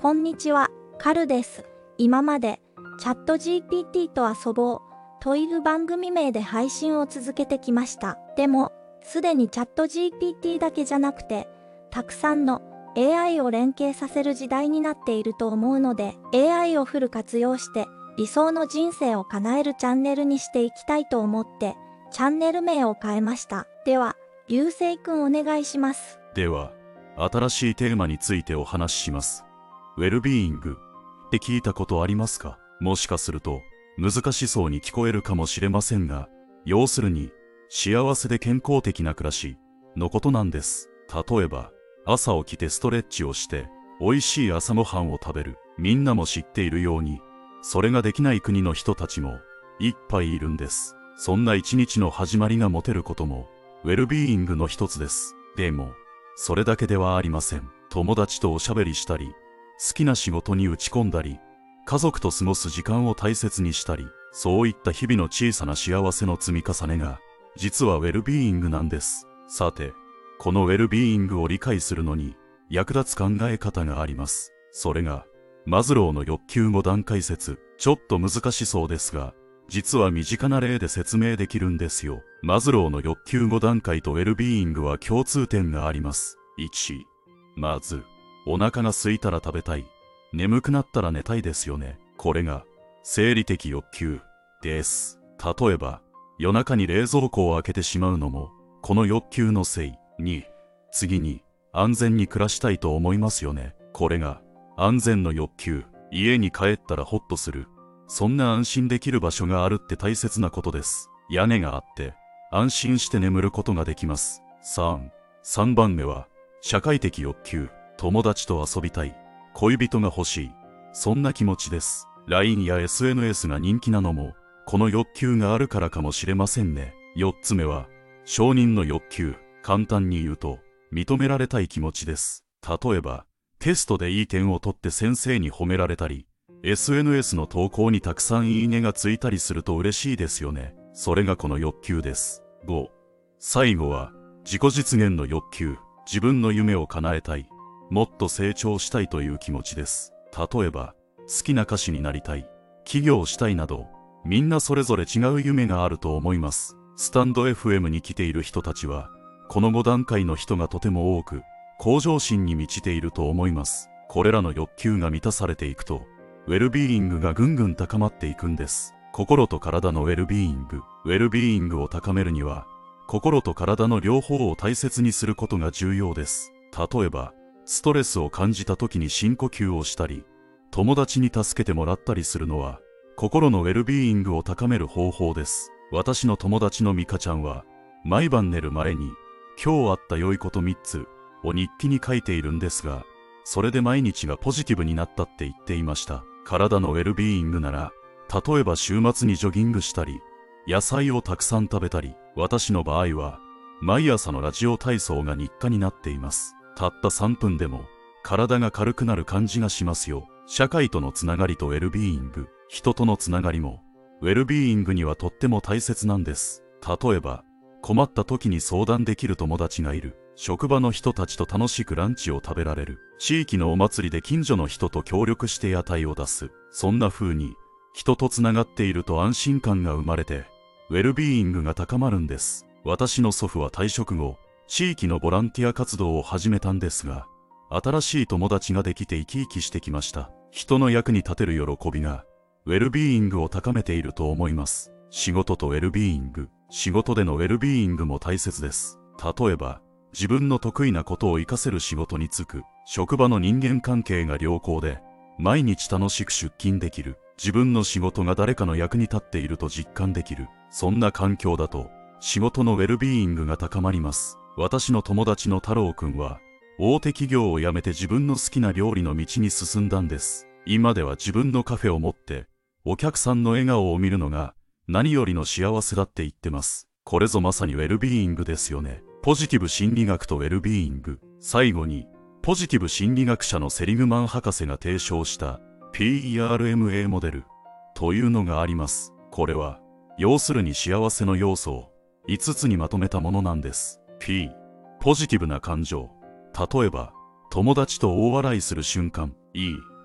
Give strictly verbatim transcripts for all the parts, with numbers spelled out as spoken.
こんにちは、カルです。今まで、チャット ジーピーティー と遊ぼうという番組名で配信を続けてきました。でも、すでにチャット ジーピーティー だけじゃなくて、たくさんの エーアイ を連携させる時代になっていると思うので、エーアイ をフル活用して、理想の人生を叶えるチャンネルにしていきたいと思って、チャンネル名を変えました。では、流星くんお願いします。 では、新しいテーマについてお話しします。ウェルビーイングって聞いたことありますか？もしかすると難しそうに聞こえるかもしれませんが、要するに幸せで健康的な暮らしのことなんです。例えば、朝起きてストレッチをして美味しい朝ごはんを食べる。みんなも知っているように、それができない国の人たちもいっぱいいるんです。そんな一日の始まりが持てることもウェルビーイングの一つです。でもそれだけではありません。友達とおしゃべりしたり、好きな仕事に打ち込んだり、家族と過ごす時間を大切にしたり、そういった日々の小さな幸せの積み重ねが実はウェルビーイングなんです。さて、このウェルビーイングを理解するのに役立つ考え方があります。それがマズローの欲求ご段階説。ちょっと難しそうですが、実は身近な例で説明できるんですよ。マズローの欲求ご段階とウェルビーイングは共通点があります。いち、まずお腹が空いたら食べたい、眠くなったら寝たいですよね。これが生理的欲求です。例えば夜中に冷蔵庫を開けてしまうのもこの欲求のせい。に、次に安全に暮らしたいと思いますよね。これが安全の欲求。家に帰ったらホッとする。そんな安心できる場所があるって大切なことです。屋根があって安心して眠ることができます。さん、さんばんめは社会的欲求。友達と遊びたい、恋人が欲しい、そんな気持ちです。 ライン や エスエヌエス が人気なのもこの欲求があるからかもしれませんね。よっつめは承認の欲求。簡単に言うと認められたい気持ちです。例えばテストでいい点を取って先生に褒められたり、 エスエヌエス の投稿にたくさんいいねがついたりすると嬉しいですよね。それがこの欲求です。ご、最後は自己実現の欲求。自分の夢を叶えたい、もっと成長したいという気持ちです。例えば好きな歌手になりたい、起業したいなど、みんなそれぞれ違う夢があると思います。スタンド エフエム に来ている人たちはこのご段階の人がとても多く、向上心に満ちていると思います。これらの欲求が満たされていくとウェルビーイングがぐんぐん高まっていくんです。心と体のウェルビーイング。ウェルビーイングを高めるには心と体の両方を大切にすることが重要です。例えばストレスを感じた時に深呼吸をしたり、友達に助けてもらったりするのは心のウェルビーイングを高める方法です。私の友達のミカちゃんは毎晩寝る前に今日あった良いことみっつを日記に書いているんですが、それで毎日がポジティブになったって言っていました。体のウェルビーイングなら、例えば週末にジョギングしたり、野菜をたくさん食べたり、私の場合は毎朝のラジオ体操が日課になっています。たったさんぷんでも体が軽くなる感じがしますよ。社会とのつながりとウェルビーイング。人とのつながりもウェルビーイングにはとっても大切なんです。例えば困った時に相談できる友達がいる。職場の人たちと楽しくランチを食べられる。地域のお祭りで近所の人と協力して屋台を出す。そんな風に人とつながっていると安心感が生まれてウェルビーイングが高まるんです。私の祖父は退職後地域のボランティア活動を始めたんですが、新しい友達ができて生き生きしてきました。人の役に立てる喜びがウェルビーイングを高めていると思います。仕事とウェルビーイング。仕事でのウェルビーイングも大切です。例えば自分の得意なことを活かせる仕事に就く。職場の人間関係が良好で毎日楽しく出勤できる。自分の仕事が誰かの役に立っていると実感できる。そんな環境だと仕事のウェルビーイングが高まります。私の友達の太郎くんは大手企業を辞めて自分の好きな料理の道に進んだんです。今では自分のカフェを持ってお客さんの笑顔を見るのが何よりの幸せだって言ってます。これぞまさにウェルビーイングですよね。ポジティブ心理学とウェルビーイング。最後にポジティブ心理学者のセリグマン博士が提唱した ピーイーアールエムエー モデルというのがあります。これは要するに幸せの要素をいつつにまとめたものなんです。 P、 ポジティブな感情。例えば友達と大笑いする瞬間。E、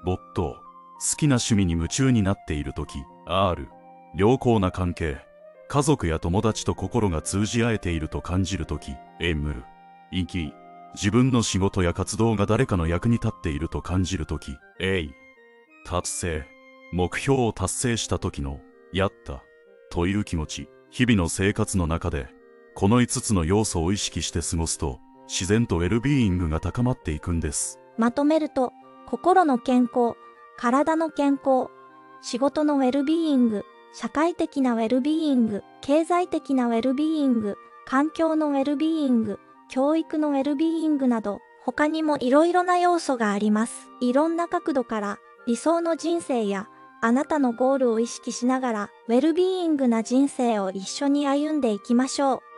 没頭、好きな趣味に夢中になっているとき。R、良好な関係、家族や友達と心が通じ合えていると感じるとき。M、意義、自分の仕事や活動が誰かの役に立っていると感じるとき。A、達成、目標を達成した時のやったという気持ち。日々の生活の中でこのいつつの要素を意識して過ごすと自然とウェルビーイングが高まっていくんです。 まとめると、心の健康、体の健康、仕事のウェルビーイング、社会的なウェルビーイング、経済的なウェルビーイング、環境のウェルビーイング、教育のウェルビーイングなど、他にもいろいろな要素があります。いろんな角度から理想の人生やあなたのゴールを意識しながら、ウェルビーイングな人生を一緒に歩んでいきましょう。